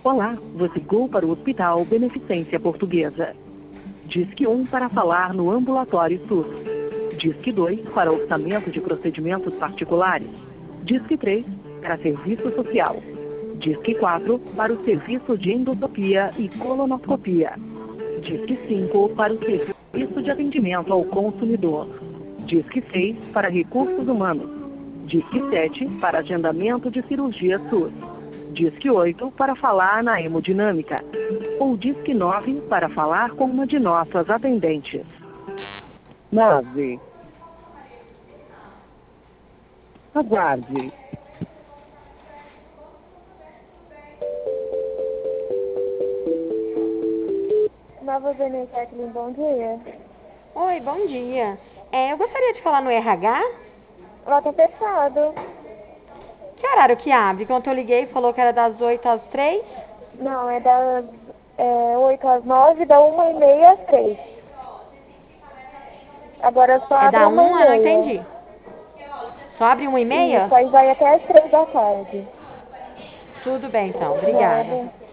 Olá, você ligou para o Hospital Beneficência Portuguesa. Disque 1 para falar no ambulatório SUS. Disque 2 para orçamento de procedimentos particulares. Disque 3 para serviço social. Disque 4 para o serviço de endoscopia e colonoscopia. Disque 5 para o serviço de atendimento ao consumidor. Disque 6 para recursos humanos. Disque 7 para agendamento de cirurgia SUS. Disque 8 para falar na hemodinâmica. Ou Disque 9 para falar com uma de nossas atendentes. 9. Aguarde. Nova Benececlin, bom dia. Oi, bom dia. Eu gostaria de falar no RH. Lá tá fechado. Que horário que abre? Quando eu liguei, falou que era das 8 às 3. Não, é das 8 às 9, da 1h30 às 3. Agora só É abre da 1h30. 1, não entendi. Só abre 1h30? Isso, aí vai até às 3 da tarde. Tudo bem, então. Obrigada. Nada.